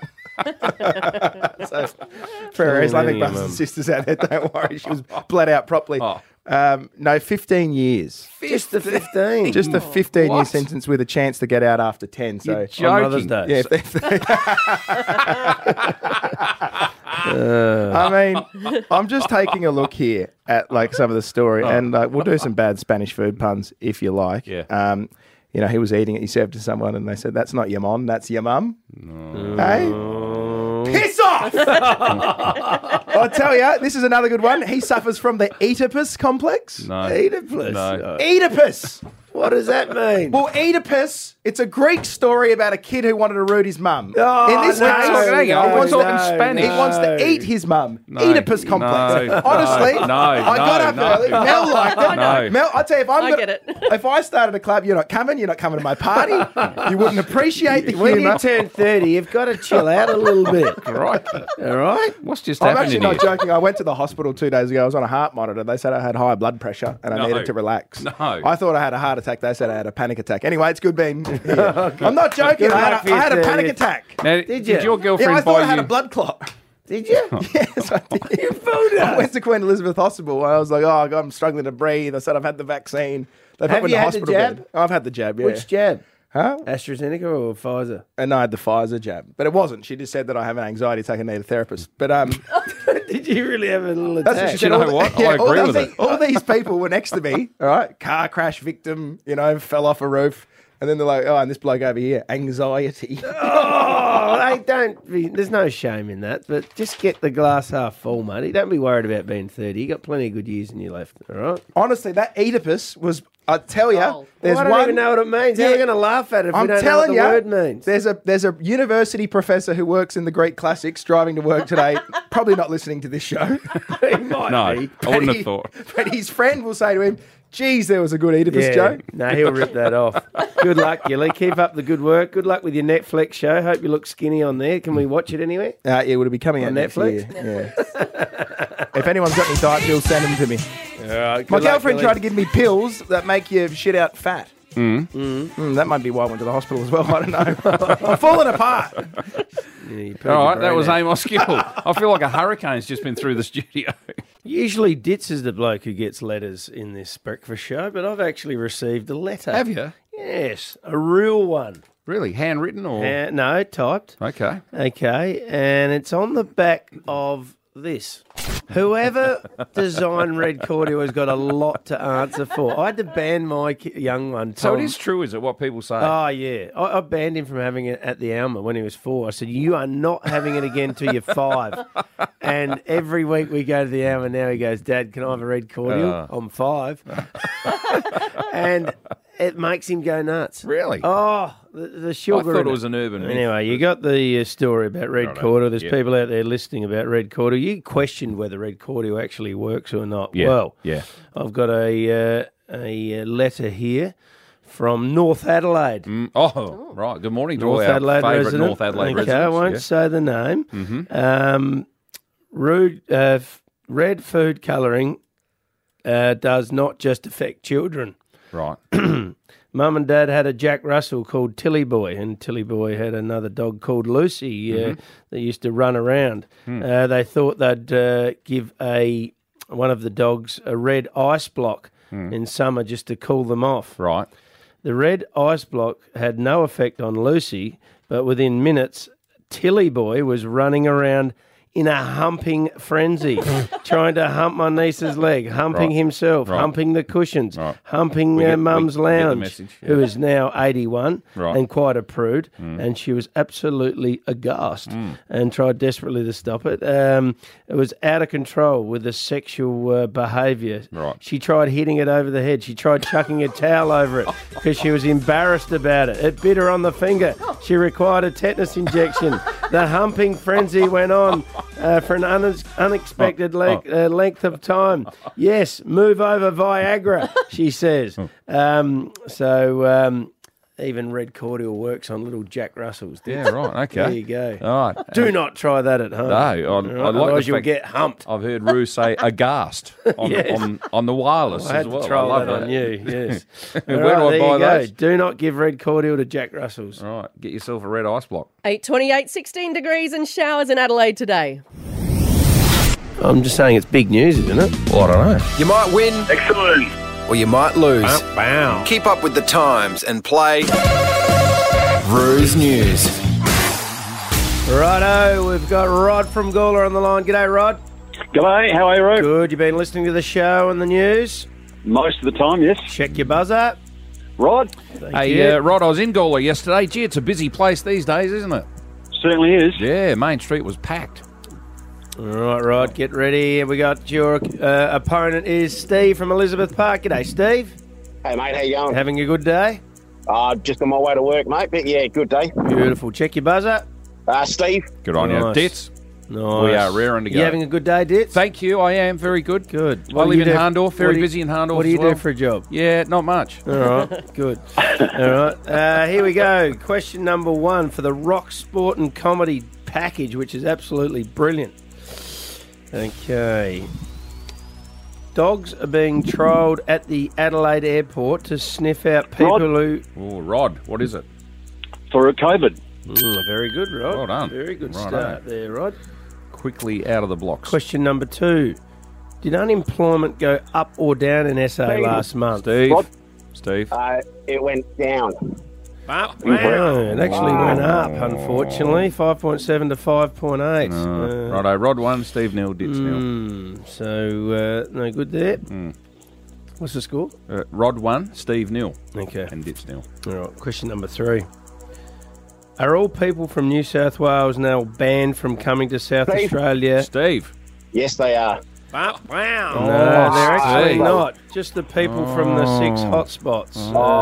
So, for our Killing Islamic your brothers and mum. sisters out there, don't worry. She was bled out properly. Oh. Um, no, fifteen years. Just the fifteen. Just a fifteen-year What? sentence with a chance to get out after ten. So You're On Mother's joking. Day. yeah, if they, I mean, I'm just taking a look here at like some of the story, and uh, we'll do some bad Spanish food puns if you like. Yeah. Um, you know, he was eating it. He served it to someone, and they said, "That's not your mom, that's your mum." Hey, piss off! I'll tell you, this is another good one. He suffers from the Oedipus complex. No. Oedipus. No. Oedipus. What does that mean? Well, Oedipus, it's a Greek story about a kid who wanted to root his mum. Oh, In this no, case, no, he no, wants, no, he wants to no. eat his mum. No, Oedipus complex. no, Honestly, no, I got no, up no. early. Mel liked it. No. Mel, I tell you, if I'm I gonna, get it. if I started a club, you're not coming. You're not coming to my party. You wouldn't appreciate the When humour. you turn thirty, you've got to chill out a little bit. Right. All right? What's just I'm happened actually in not here? joking. I went to the hospital two days ago. I was on a heart monitor. They said I had high blood pressure and I No. needed to relax. No. I thought I had a heart attack. They said I had a panic attack. Anyway, it's good being here. I'm not joking. Good I had, luck a, for I had a your panic thirtieth. attack. Now, Did did, you? your girlfriend Yeah, I thought buy I had you? a blood clot. Did you? Yes, I did. You fooled I us. went to Queen Elizabeth Hospital. I was like, oh, God, I'm struggling to breathe. I said, I've had the vaccine. They put Have me in you the had the hospital jab? bed. I've had the jab, yeah. Which jab? Huh? AstraZeneca or Pfizer? And I had the Pfizer jab. But it wasn't. She just said that I have an anxiety attack and need a therapist. But um, Did you really have a little that's attack? what she You said. know All the- what? I yeah, agree all with these, it. All these people were next to me, all right? Car crash victim, you know, fell off a roof. And then they're like, oh, and this bloke over here, anxiety. Oh, they don't be, there's no shame in that, but just get the glass half full, matey. Don't be worried about being thirty. You got plenty of good years in your left, all right? Honestly, that Oedipus was, I tell you, Oh. there's Well, I don't one. even know what it means. How are we going to laugh at it if I'm we don't telling know what you, the word means? there's a there's a university professor who works in the Greek classics driving to work today, probably not listening to this show. He might No, be. I wouldn't he- have thought. But his friend will say to him, geez, there was a good Oedipus Yeah, joke. no, he'll rip that off. Good luck, Gilly. Keep up the good work. Good luck with your Netflix show. Hope you look skinny on there. Can we watch it anywhere? Uh, yeah, would it be coming On out next Netflix? year? Yeah. If anyone's got any diet pills, send them to me. All right, My girlfriend tried to give me pills that make you shit out fat. Mm. Mm, that might be why I went to the hospital as well. I don't know. I'm falling apart. All right, that was Amos Gill. I feel like a hurricane's just been through the studio. Usually Ditz is the bloke who gets letters in this breakfast show, but I've actually received a letter. Have you? Yes, a real one. Really? Handwritten or? Uh, no, typed. Okay. Okay, and it's on the back of this. Whoever designed Red Cordial has got a lot to answer for. I had to ban my ki- young one, Tom. So it is true, is it, what people say? Oh, yeah. I, I banned him from having it at the Alma when he was four. I said, you are not having it again till you're five. And every week we go to the Alma now, he goes, Dad, can I have a Red Cordial? Oh. I'm five. And it makes him go nuts. Really? Oh, the, the sugar. I thought in it was an urban myth. Anyway, you got the uh, story about Red Righto. Cordial. There's Yeah. people out there listening about Red Cordial. You questioned whether Red Cordial actually works or not. Yeah. Well, Yeah. I've got a uh, a uh, letter here from North Adelaide. Mm, oh, right. Good morning to North all our Adelaide favourite resident. North Adelaide okay, residents. I won't Yeah. say the name. Mhm. Um, rude, uh, f- red food colouring uh, does not just affect children. Right. Mum and Dad had a Jack Russell called Tilly Boy, and Tilly Boy had another dog called Lucy uh, Mhm. that used to run around. Hmm. Uh, they thought they'd uh, give a one of the dogs a red ice block Hmm. in summer just to cool them off. Right. The red ice block had no effect on Lucy, but within minutes, Tilly Boy was running around in a humping frenzy, trying to hump my niece's leg, humping Right. himself, Right. humping the cushions, Right. humping We uh, get- we- Mum's we get the lounge, message, who yeah. is now eighty-one Right. and quite a prude, Mm. and she was absolutely aghast Mm. and tried desperately to stop it. Um, it was out of control with the sexual uh, behaviour. Right. She tried hitting it over the head. She tried chucking a towel over it because she was embarrassed about it. It bit her on the finger. She required a tetanus injection. The humping frenzy went on uh, for an un- unexpected le- uh, length of time. Yes, move over Viagra, she says. Um, so um, even Red Cordial works on little Jack Russells. Yeah, right. Okay. There you go. All right. Do not try that at home. No, I, I All like right, the otherwise you'll fact get humped. I've heard Roo say aghast on, Yes. on, on the wireless I had as well. to troll I love that, on you, yes. Where All right, do I there buy you go. those? Do not give Red Cordial to Jack Russells. All right, get yourself a red ice block. eight twenty-eight, sixteen degrees and showers in Adelaide today. I'm just saying it's big news, isn't it? Well, I don't know. You might win. Excellent. Or you might lose. Bow, bow. Keep up with the times and play Ruse News. Righto, we've got Rod from Gawler on the line. G'day, Rod. G'day, how are you, Rod? Good. You've been listening to the show and the news? Most of the time, yes. Check your buzzer. Rod? Thank Hey, you. uh, Rod, I was in Gawler yesterday. Gee, it's a busy place these days, isn't it? Certainly is. Yeah, Main Street was packed. All right, Rod, get ready. We got your uh, opponent is Steve from Elizabeth Park. G'day, Steve. Hey, mate, how you going? Having a good day? Uh, just on my way to work, mate, but yeah, good day. Beautiful. Check your buzzer. Uh, Steve. Good on you. Nice. Dits. Nice. We are raring to go. You having a good day, Dits? Thank you. I am very good. Good. I What do live you in do- Hahndorf. Very what do you- busy in Hahndorf. What do you as well. do for a job? Yeah, not much. All right, good. All right, uh, here we go. Question number one for the Rock Sport and Comedy package, which is absolutely brilliant. Okay. Dogs are being trialled at the Adelaide airport to sniff out people Rod? who... Oh, Rod, what is it? For COVID. Mm, very good, Rod. Well done. Very good Righto. start there, Rod. Quickly out of the blocks. Question number two. Did unemployment go up or down in S A Steve. last month? Steve. Rod? Steve. Uh, it went down. Wow, it actually went up, unfortunately. five point seven to five point eight. Uh, righto, Rod one, Steve nil, Dits nil. Mm, so, uh, no good there. Mm. What's the score? Uh, Rod one, Steve nil. Okay. And Dits nil. All right, question number three. Are all people from New South Wales now banned from coming to South Steve. Australia? Steve. Yes, they are. Wow. Oh, No, they're actually Steve. not. Just the people from the six Oh. hotspots.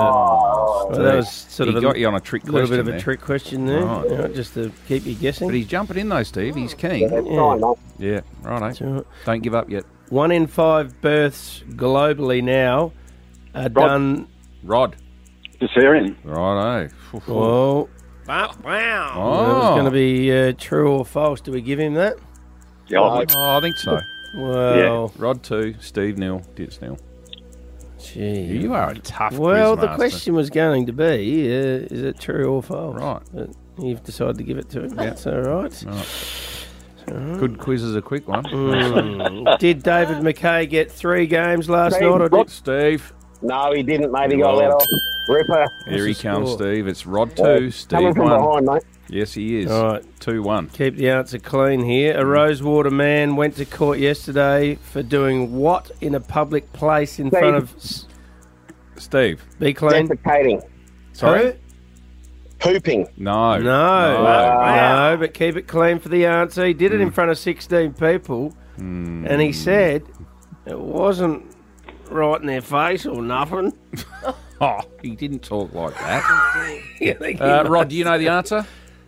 Oh. Uh, well, that was sort He of a got you on a trick little bit question of a there. trick question there, Right. you know, just to keep you guessing. But he's jumping in though, Steve. He's keen. Yeah, that's Yeah. fine, mate. Yeah, righto. That's all right. Don't give up yet. One in five births globally now are done. Rod. Cesarean. Righto. Well, Wow. That Oh. was going to be uh, true or false. Do we give him that? Yeah, I think- Oh, I think so. Well, Rod two, Steve nil, Dits nil. gee. You are a tough Well, quiz the master. question was going to be, uh, is it true or false? Right. But you've decided to give it to him. That's all right. Right. Good quiz is a quick one. Mm. Did David McKay get three games last Steve, night? Or Rod- did... Steve. No, he didn't, mate. He got let off. Ripper. Here he the comes, score? Steve. It's Rod two, Yeah, coming Steve from one. behind, mate. Yes, he is. All right. two one. Keep the answer clean here. A Rosewater man went to court yesterday for doing what in a public place in Steve. front of... s- Steve. Be clean. Defecating. Sorry? Who? Pooping. No. No, No. no, but keep it clean for the answer. He did it in front of sixteen people, and he said it wasn't right in their face or nothing. Oh, he didn't talk like that. You think he uh, must- Rod, do you know the answer?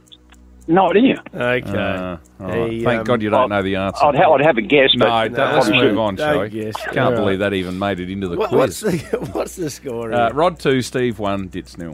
No, didn't you? Okay. Uh, all right. He, Thank um, God you don't I'd- know the answer. I'd, ha- I'd have a guess, no, but don't, let's No, move on, don't shall we? guess. Can't All believe right. that even made it into the What, what's quiz. the what's the score? Uh, here? Rod two, Steve one, Dits nil.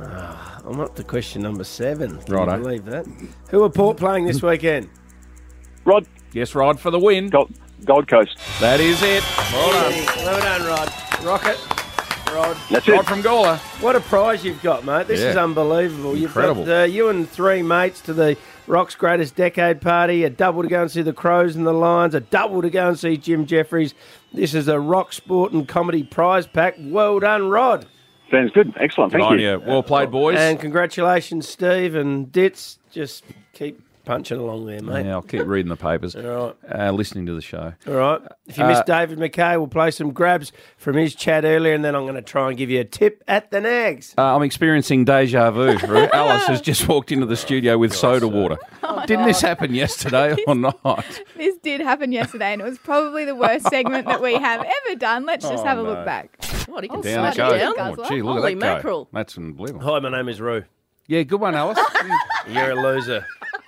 I'm up to question number seven. Can Righto. you believe that? Who are Port playing this weekend? Rod, Yes, Rod for the win. Gold, Gold Coast. That is it. Well done. Well done, Rod. Rocket. Rod. That's Rod it. from Gawler. What a prize you've got, mate. This Yeah. is unbelievable. Incredible. You've got uh, you and three mates to the Rock's Greatest Decade Party, a double to go and see the Crows and the Lions, a double to go and see Jim Jeffries. This is a Rock Sport and Comedy prize pack. Well done, Rod. Sounds good. Excellent. Good Thank on you. you. Well played, boys. And congratulations, Steve and Dits. Just keep punching along there, mate. Yeah, I'll keep reading the papers. All right. Uh, listening to the show. All right. If you Uh, missed David McKay, we'll play some grabs from his chat earlier, and then I'm going to try and give you a tip at the Nags. Uh, I'm experiencing deja vu. Alice has just walked into the studio with soda water. Didn't this happen yesterday or not? This did happen yesterday, and it was probably the worst segment that we have ever done. Let's just Oh, have a no. look back. What, he can Oh, Down it slide goes. down. Oh, gee, look Holy at that go. mackerel. That's unbelievable. Hi, my name is Roo. Yeah, good one, Alice. You're a loser.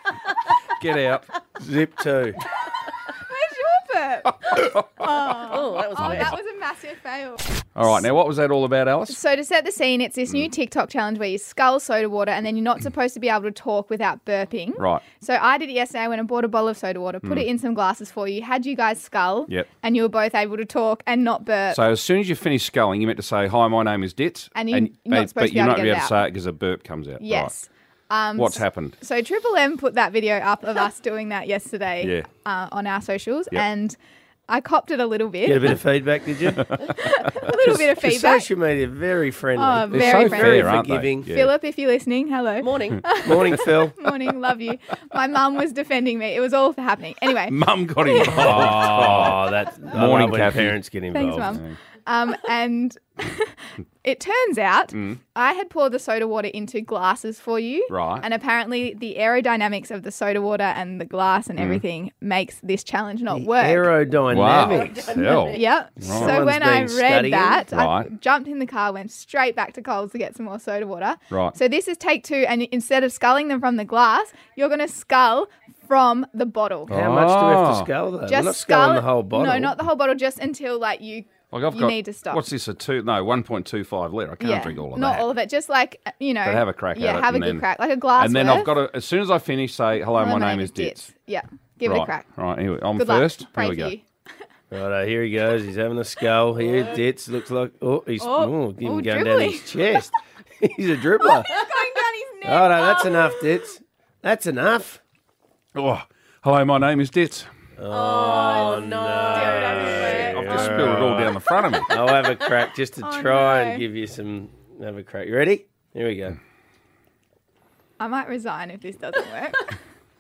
Get out. Zip two. Where's your burp? Oh, Oh, that was oh, wet. that was a massive fail. All right, now what was that all about, Alice? So to set the scene, it's this new TikTok challenge where you scull soda water and then you're not supposed to be able to talk without burping. Right. So I did it yesterday. I went and bought a bottle of soda water, put it in some glasses for you, had you guys scull, Yep. and you were both able to talk and not burp. So as soon as you finish sculling, you meant to say, "Hi, my name is Dits," And you- you're not but, supposed but to be you're able not to be get able it to say it because a burp comes out. yes. Right. Um, What's so- happened? So Triple M put that video up of us doing that yesterday Yeah. uh, on our socials, Yep. and I copped it a little bit. Get a bit of feedback, did you? a little bit of Because feedback. social media, very friendly. Oh, They're very so friendly. very forgiving. Philip, if you're listening, hello. Morning. Morning, Phil. Morning, love you. My mum was defending me. It was all happening. Anyway. Mum got involved. Oh, that's I Morning, love when Kathy. parents get involved. Thanks, Mum. Um, and it turns out Mm. I had poured the soda water into glasses for you. Right. And apparently the aerodynamics of the soda water and the glass and Mm. everything makes this challenge not work. Aerodynamics. Wow. Yep. Right. So Someone's when I been read studying. that, I Right. jumped in the car, went straight back to Coles to get some more soda water. Right. So this is take two, and instead of sculling them from the glass, you're going to scull from the bottle. How much do we have to Oh. scull, though? We're Just not scull sculling it- the whole bottle. No, not the whole bottle, just until like you Like I've you got, need to stop. What's this, a two? No, one point two five litre. I can't yeah, drink all of not that. all of it. Just like uh, you know, But have a crack yeah, at it. have a and good then- crack, like a glass. And then worth. I've got to, as soon as I finish, say, hello, my, name is Ditz. Yeah, give right, it a crack. Right, here we, I'm Good luck. first. Pray Here we for go. you. Righto, here he goes. He's having a skull here. Ditz looks like oh, he's Oh, oh, even oh, going down dribbling. his chest. He's a dribbler. Going down his neck. Oh no, that's enough, Ditz. That's enough. Oh, hello, my name is Ditz. Oh, no! I've just spilled it all down the front of me. I'll have a crack just to Oh, try no. and give you some. Have a crack. You ready? Here we go. I might resign if this doesn't work.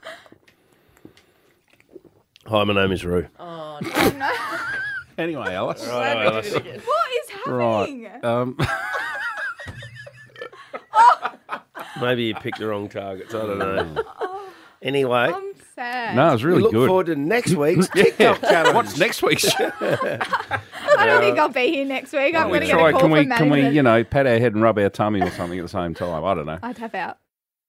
Hi, my name is Roo. Oh, no. Anyway, Alice. Right, Alice. What is happening? Right. Um, Maybe you picked the wrong targets. I don't know. Anyway, I'm sad. no, it was really we look good. forward to next week's Yeah. TikTok challenge. What's next week's? I don't think I'll be here next week. I'm we going to get try, a call can we, from can we, management. you know, pat our head and rub our tummy or something at the same time? I don't know. I'd tap out.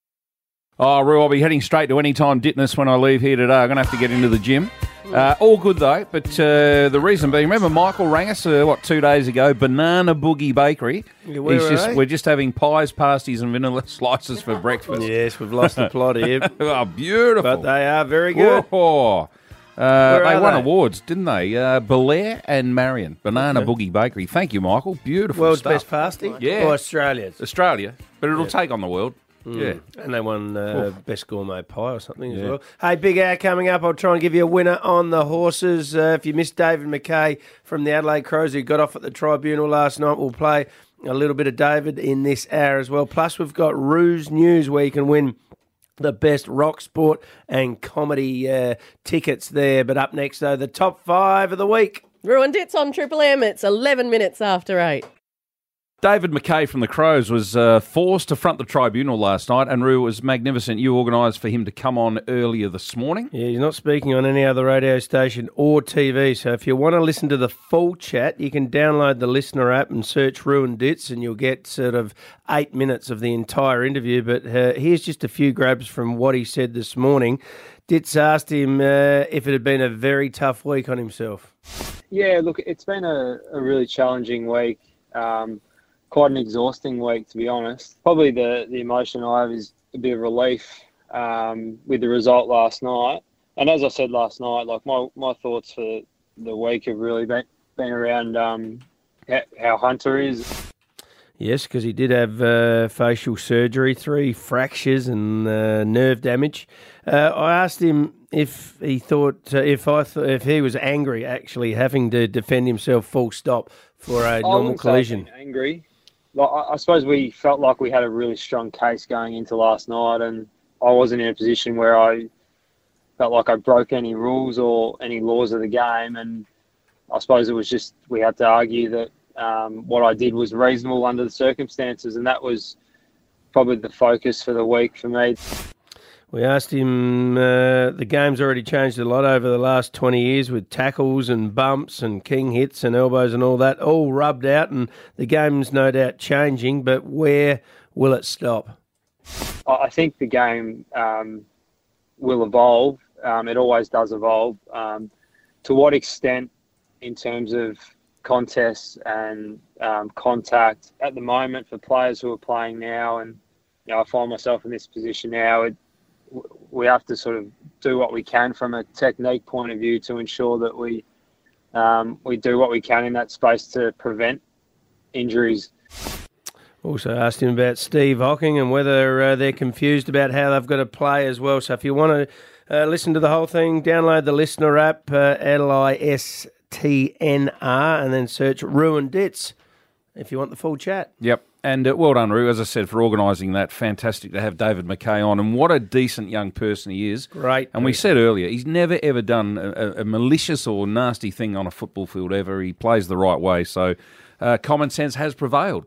Oh, Roo, I'll be heading straight to Anytime Ditness when I leave here today. I'm going to have to get into the gym. Uh, all good, though, but uh, the reason being, remember Michael rang us, uh, what, two days ago, Banana Boogie Bakery. Yeah, where He's are just, they? we're just having pies, pasties and vanilla slices for breakfast. Yes, we've lost the plot here. Oh, beautiful. But they are very good. Oh, uh, they are won they? awards, didn't they? Uh, Belair and Marion, Banana Boogie Bakery. Thank you, Michael. Beautiful World's stuff. best pasty? Yeah. Or Australia's? Australia, but it'll Yeah. take on the world. Mm. Yeah. And they won uh, Best Gourmet Pie or something as Yeah. well. Hey, big hour coming up. I'll try and give you a winner on the horses. Uh, if you missed David McKay from the Adelaide Crows, who got off at the tribunal last night, we'll play a little bit of David in this hour as well. Plus, we've got Ruse News where you can win the best rock, sport and comedy uh, tickets there. But up next, though, the top five of the week. Ruined It's on Triple M. It's eleven minutes after eight. David McKay from the Crows was uh, forced to front the tribunal last night, and Roo, was magnificent. You organised for him to come on earlier this morning. Yeah, he's not speaking on any other radio station or T V. So if you want to listen to the full chat, you can download the Listener app and search Ruined Dits, and you'll get sort of eight minutes of the entire interview. But uh, here's just a few grabs from what he said this morning. Ditz asked him uh, if it had been a very tough week on himself. Yeah, look, it's been a, a really challenging week. Um, quite an exhausting week, to be honest. Probably the, the emotion I have is a bit of relief um, with the result last night. And as I said last night, like my, my thoughts for the week have really been, been around um, how, how Hunter is. Yes, because he did have uh, facial surgery, three fractures and uh, nerve damage. Uh, I asked him if he thought, uh, if I th- if he was angry actually having to defend himself full stop for a I normal wouldn't say I've collision. been angry. Like, I, I suppose we felt like we had a really strong case going into last night, and I wasn't in a position where I felt like I broke any rules or any laws of the game. And I suppose it was just we had to argue that um, what I did was reasonable under the circumstances, and that was probably the focus for the week for me. We asked him, uh, the game's already changed a lot over the last twenty years with tackles and bumps and king hits and elbows and all that, all rubbed out, and the game's no doubt changing, but where will it stop? I I think the game um, will evolve. Um, it always does evolve. Um, to what extent in terms of contests and um, contact at the moment for players who are playing now, and you know, I find myself in this position now, it, we have to sort of do what we can from a technique point of view to ensure that we um, we do what we can in that space to prevent injuries. Also asked him about Steve Hocking and whether uh, they're confused about how they've got to play as well. So if you want to Uh, listen to the whole thing. Download the Listener app, uh, L I S T N R, and then search Ruined Dits if you want the full chat. Yep. And uh, well done, Roo, as I said, for organising that. Fantastic to have David McKay on. And what a decent young person he is. Great. And we said earlier, he's never, ever done a, a malicious or nasty thing on a football field ever. He plays the right way. So uh, common sense has prevailed.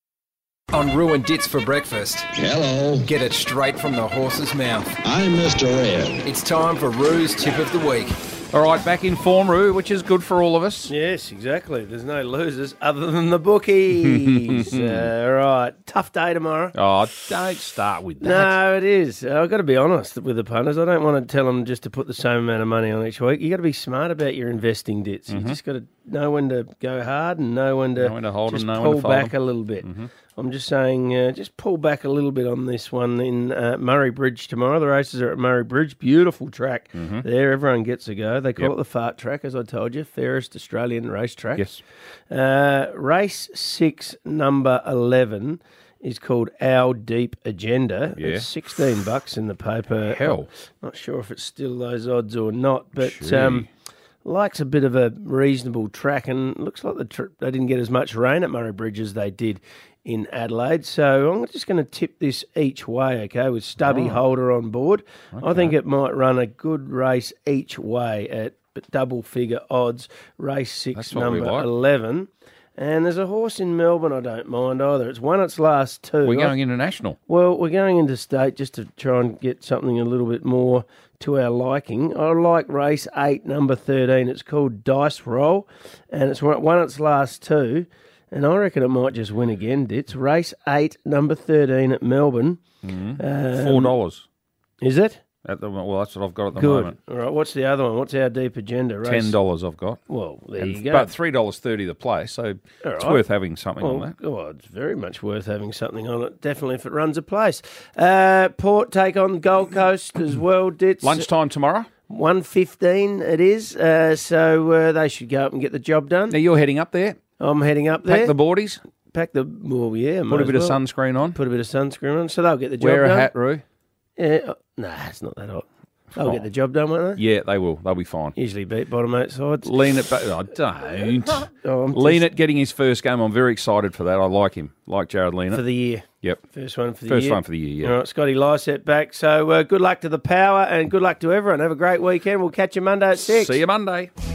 On Ruined Dits for breakfast. Hello. Get it straight from the horse's mouth. I'm Mister Red. It's time for Roo's Tip of the Week. All right, back in form, Roo, which is good for all of us. Yes, exactly. There's no losers other than the bookies. uh, all right. Tough day tomorrow. Oh, don't start with that. No, it is. I've got to be honest with the punters. I don't want to tell them just to put the same amount of money on each week. You've got to be smart about your investing dits. Mm-hmm. You just got to know when to go hard and know when to, Know when to hold just them, know when pull to fold back them. a little bit. Mm-hmm. I'm just saying, uh, just pull back a little bit on this one in uh, Murray Bridge tomorrow. The races are at Murray Bridge. Beautiful track Mhm. there. Everyone gets a go. They call Yep. it the fart track, as I told you. Fairest Australian racetrack. Yes. Uh, race six, number eleven, is called Our Deep Agenda. Yeah. It's sixteen bucks in the paper. Hell. Not sure if it's still those odds or not, but Gee. um, likes a bit of a reasonable track, and looks like the tr- they didn't get as much rain at Murray Bridge as they did in Adelaide. So I'm just going to tip this each way, okay, with Stubby Right. Holder on board. I Okay. think it might run a good race each way at double figure odds. Race six, That's what we number like. eleven. And there's a horse in Melbourne I don't mind either. It's won its last two. We're I- going international. well, we're going into state just to try and get something a little bit more to our liking. I like race eight, number thirteen. It's called Dice Roll, and it's won won its last two, and I reckon it might just win again, Dits. Race eight, number thirteen at Melbourne. Mhm. Um, Four dollars. Is it? At the, well, that's what I've got at the Good. moment. All right, what's the other one? What's Our Deep Agenda? Race- Ten dollars I've got. Well, there And- you go. But three dollars thirty the place, so All it's right. worth having something well, on that. Oh, it's very much worth having something on it. Definitely if it runs a place. Uh, Port take on Gold Coast as well. Dits. Lunchtime tomorrow. one fifteen it is. Uh, so uh, they should go up and get the job done. Now you're heading up there. I'm heading up there. Pack the boardies. Pack the well, yeah. might Put a as bit of well. sunscreen on. Put a bit of sunscreen on, so they'll get the job Wear a done. hat, Roo. Yeah, uh, nah, it's not that hot. They'll Oh. get the job done, won't they? Yeah, they will. They'll be fine. Usually beat bottom eight sides. Lean it back. Oh, don't. Oh, I'm Lean just- it getting his first game. I'm very excited for that. I like him. Like Jared Lean for the year. Yep. First one for the First year. one for the year, yeah. All right, Scotty Lysett back. So uh, good luck to the power and good luck to everyone. Have a great weekend. We'll catch you Monday at six. See you Monday.